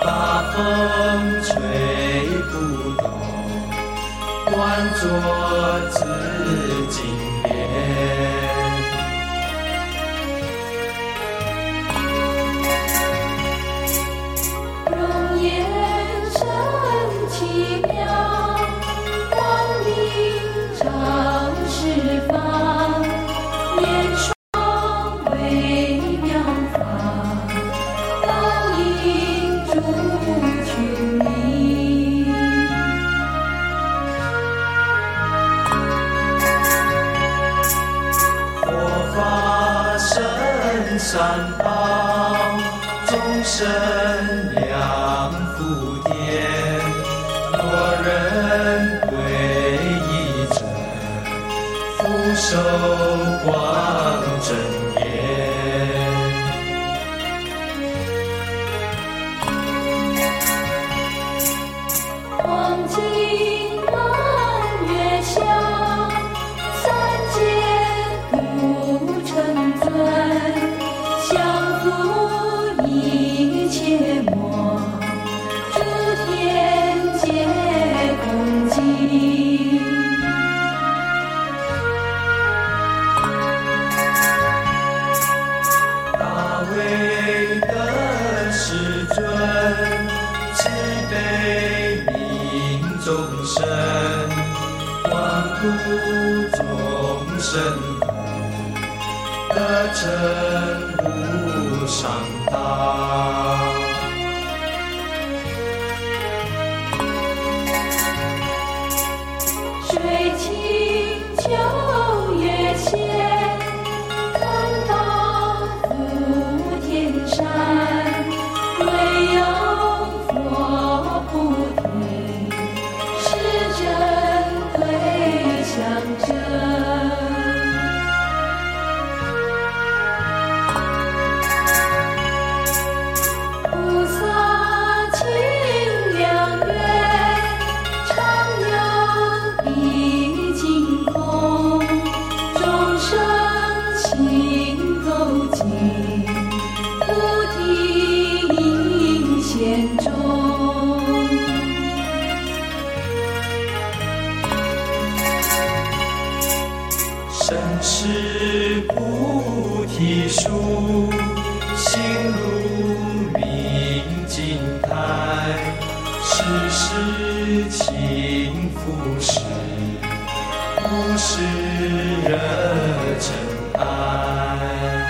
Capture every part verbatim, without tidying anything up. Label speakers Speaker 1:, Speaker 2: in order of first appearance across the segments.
Speaker 1: 大风吹不动，端坐紫金莲。
Speaker 2: 容颜甚奇妙，光明照十方，面霜微妙法，倒映诸群明。
Speaker 1: 佛法深三宝，众生两福田，若人皈依者，福寿光真言。
Speaker 2: 黄金满月下，三界不成尊，降伏一切魔，诸天皆恭敬。
Speaker 1: 大威德世尊，慈悲悯众生，广度众生苦，得成无上道。
Speaker 2: 水清秋月闲，看到福田山，唯有佛菩提，是真对象真。菩萨清凉月，常有毕竟空，众生心构净，菩提应现中。
Speaker 1: 身是菩提树，心如明镜台，时时勤拂拭，不使惹尘埃。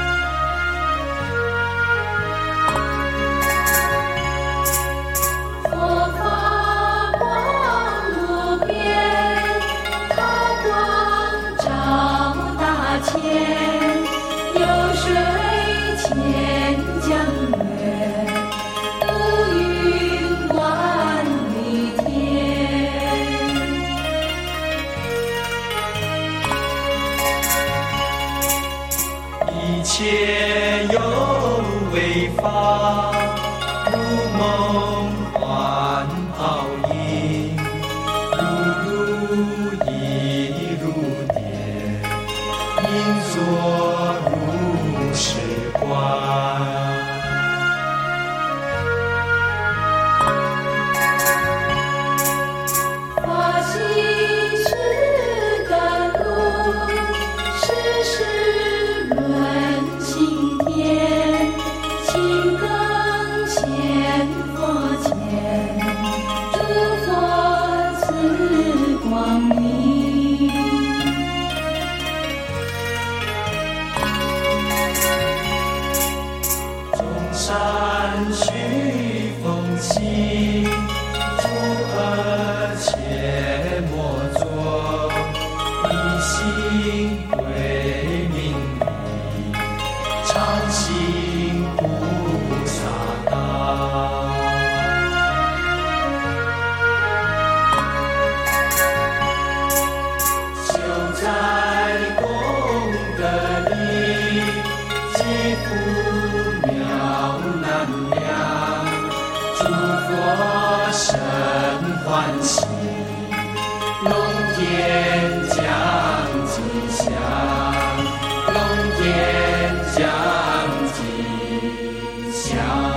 Speaker 2: 佛法光无边，道光照大千，有水千江月，浮云万里天。
Speaker 1: 一切有为法，如梦幻泡影，如露亦如电，应作如是观。
Speaker 2: 法喜是甘露，世事论心田，心更现佛前，诸佛赐光明。
Speaker 1: 众山须风起，诸恶切莫作，一心归命理，常行菩萨道。修在功德里，积福妙难量，诸佛甚欢喜，龙天降吉祥，龙天降吉祥。